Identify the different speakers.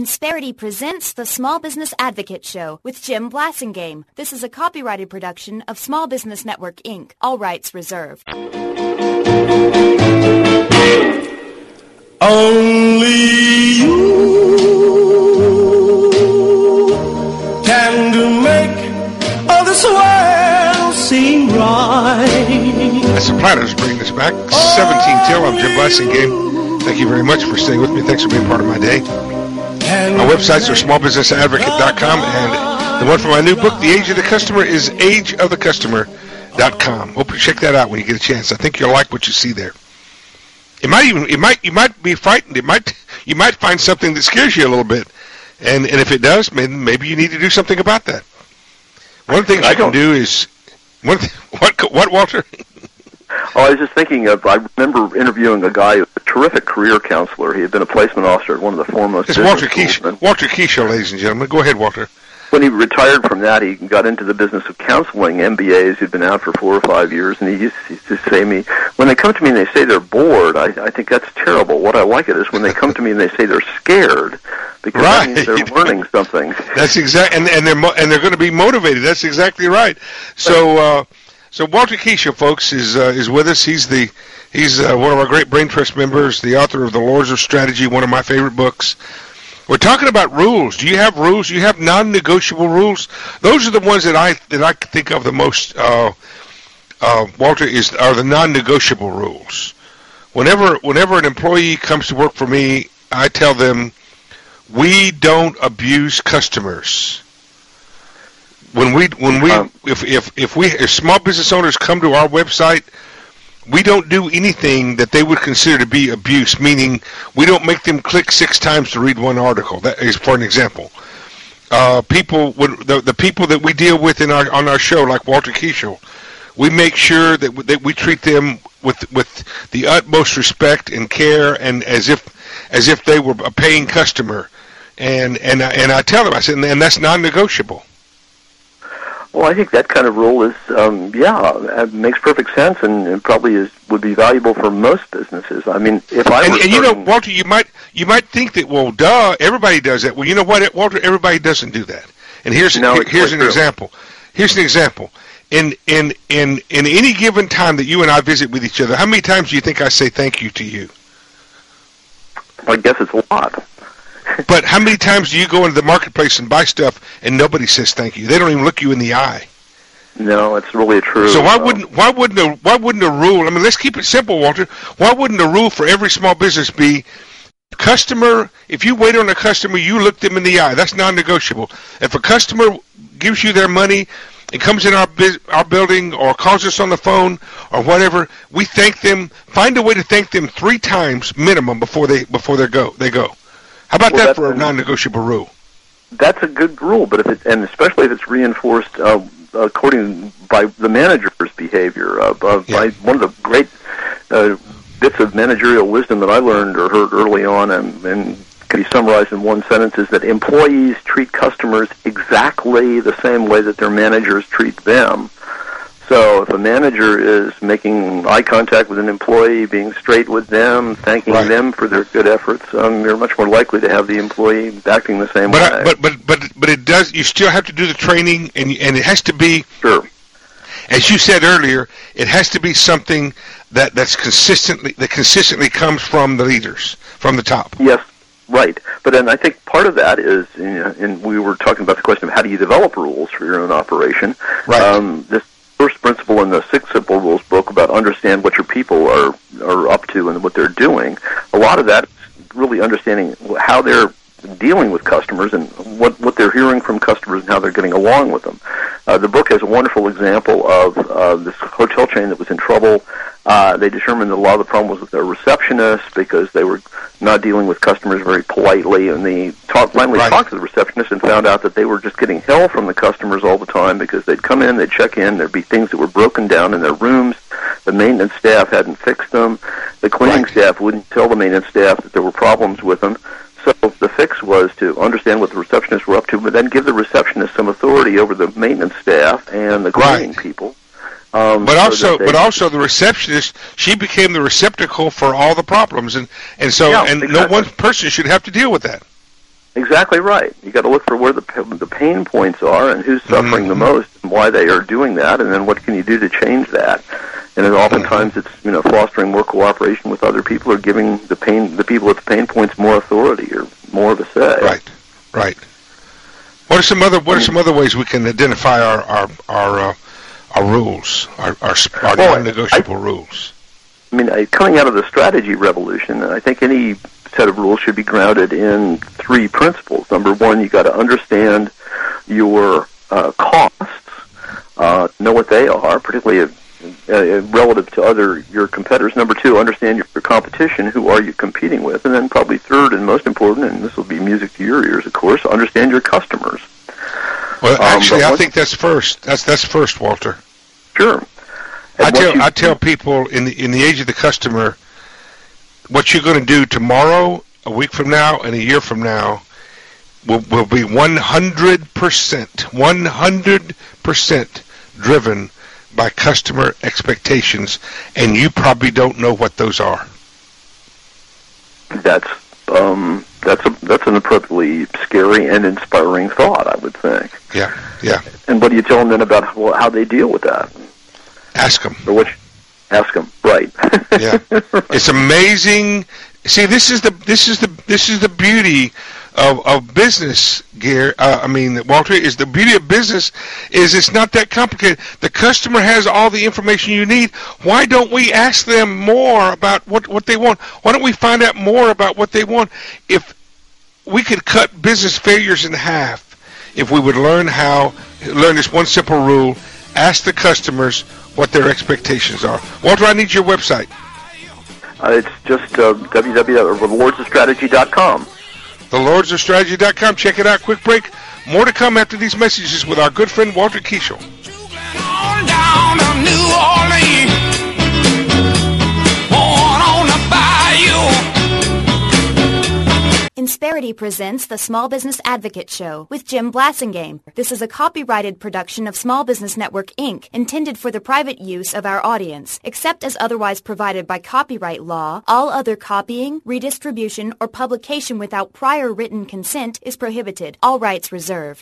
Speaker 1: Insperity presents the Small Business Advocate Show with Jim Blasingame. This is a copyrighted production of Small Business Network, Inc. All rights reserved.
Speaker 2: Only you can make all this world seem right.
Speaker 3: That's the Platters bringing us back. 17 till. I'm Jim Blasingame. Thank you very much for staying with me. Thanks for being part of my day. My websites are smallbusinessadvocate.com, and the one for my new book, The Age of the Customer, is ageofthecustomer.com. Hope you check that out when you get a chance. I think you'll like what you see there. You might be frightened. You might find something that scares you a little bit, and if it does, maybe you need to do something about that. One of the things you can do is what, Walter?
Speaker 4: Oh, I was just thinking of, I remember interviewing a guy, a terrific career counselor. He had been a placement officer at one of the foremost
Speaker 3: It's
Speaker 4: business
Speaker 3: Walter
Speaker 4: schools.
Speaker 3: Keisha. Walter Keisha, ladies and gentlemen. Go ahead, Walter.
Speaker 4: When he retired from that, he got into the business of counseling MBAs. He'd been out for 4 or 5 years, and he used to say to me, when they come to me and they say they're bored, I think that's terrible. What I like it is when they come to me and they say they're scared, because that means they're learning something.
Speaker 3: That's exact, and they're going to be motivated. That's exactly right. So Walter Keisha, folks, is with us. He's one of our great Brain Trust members, the author of The Laws of Strategy, one of my favorite books. We're talking about rules. Do you have rules? Do you have non-negotiable rules? Those are the ones that I think of the most, Walter, are the non-negotiable rules. Whenever an employee comes to work for me, I tell them, we don't abuse customers. If small business owners come to our website, we don't do anything that they would consider to be abuse, meaning we don't make them click 6 times to read one article. That is, for an example. The people that we deal with on our show, like Walter Keisha, we make sure that we treat them with the utmost respect and care, and as if they were a paying customer. And I tell them, I said, and that's non-negotiable.
Speaker 4: Well, I think that kind of rule is, it makes perfect sense, and probably would be valuable for most businesses. I mean, if I were
Speaker 3: you know, Walter, you might think that, well, duh, everybody does that. Well, you know what, Walter, everybody doesn't do that. And here's an example. Here's an example. In any given time that you and I visit with each other, how many times do you think I say thank you to you?
Speaker 4: I guess it's a lot.
Speaker 3: But how many times do you go into the marketplace and buy stuff and nobody says thank you? They don't even look you in the eye.
Speaker 4: No, it's really true.
Speaker 3: So why wouldn't a rule? I mean, let's keep it simple, Walter. Why wouldn't a rule for every small business be, customer? If you wait on a customer, you look them in the eye. That's non-negotiable. If a customer gives you their money and comes in our building or calls us on the phone or whatever, we thank them. Find a way to thank them 3 times minimum before they go. How about that for a non-negotiable rule? That's
Speaker 4: a good rule, but especially if it's reinforced by the manager's behavior, by one of the great bits of managerial wisdom that I learned or heard early on, and can be summarized in one sentence, is that employees treat customers exactly the same way that their managers treat them. So if a manager is making eye contact with an employee, being straight with them, thanking them for their good efforts, you're much more likely to have the employee acting the same way.
Speaker 3: But it does. You still have to do the training, and it has to be.
Speaker 4: Sure.
Speaker 3: As you said earlier, it has to be something that consistently comes from the leaders, from the top.
Speaker 4: Yes. Right, but then I think part of that is, and we were talking about the question of how do you develop rules for your own operation.
Speaker 3: Right.
Speaker 4: This first principle in the 6 Simple Rules book about understand what your people are up to and what they're doing. A lot of that is really understanding how they're dealing with customers and what they're hearing from customers and how they're getting along with them. The book has a wonderful example of this hotel chain that was in trouble. They determined that a lot of the problem was with their receptionists because they were not dealing with customers very politely, and they finally talked to the receptionist and found out that they were just getting hell from the customers all the time because they'd come in, they'd check in, there'd be things that were broken down in their rooms, the maintenance staff hadn't fixed them, the cleaning staff wouldn't tell the maintenance staff that there were problems with them. So the fix was to understand what the receptionists were up to, but then give the receptionist some authority over the maintenance staff and the cleaning people.
Speaker 3: But also the receptionist, she became the receptacle for all the problems, and so
Speaker 4: exactly.
Speaker 3: No one person should have to deal with that.
Speaker 4: Exactly right. You got to look for where the pain points are and who's suffering the most and why they are doing that, and then what can you do to change that. And then oftentimes it's fostering more cooperation with other people or giving the people with the pain points more authority or more of a say.
Speaker 3: Right. What are some other ways we can identify our rules, our non-negotiable rules?
Speaker 4: I mean, coming out of the strategy revolution, I think any set of rules should be grounded in three principles. Number one, you got to understand your costs, know what they are, particularly relative to your competitors. Number two, understand your competition. Who are you competing with? And then probably third and most important, and this will be music to your ears, of course, understand your customers.
Speaker 3: Well, actually, I think that's first. That's first, Walter.
Speaker 4: Sure.
Speaker 3: I tell people in the age of the customer, what you're going to do tomorrow, a week from now, and a year from now will be 100% driven by customer expectations, and you probably don't know what those are.
Speaker 4: That's an appropriately scary and inspiring thought, I would think.
Speaker 3: Yeah.
Speaker 4: And what do you tell them then about how they deal with that?
Speaker 3: Ask them.
Speaker 4: Ask them, right?
Speaker 3: Yeah, it's amazing. See, this is the beauty of business, Walter. Is the beauty of business is it's not that complicated. The customer has all the information you need. Why don't we ask them more about what they want? Why don't we find out more about what they want? If we could cut business failures in half, if we would learn this one simple rule: ask the customers what their expectations are. Walter, I need your website.
Speaker 4: It's just www.lordsofstrategy.com.
Speaker 3: TheLordsOfStrategy.com. Check it out. Quick break. More to come after these messages with our good friend Walter Kiesel.
Speaker 5: On down to New Orleans, on the bayou.
Speaker 1: Insperity presents the Small Business Advocate Show with Jim Blasingame. This is a copyrighted production of Small Business Network, Inc., intended for the private use of our audience. Except as otherwise provided by copyright law, all other copying, redistribution, or publication without prior written consent is prohibited. All rights reserved.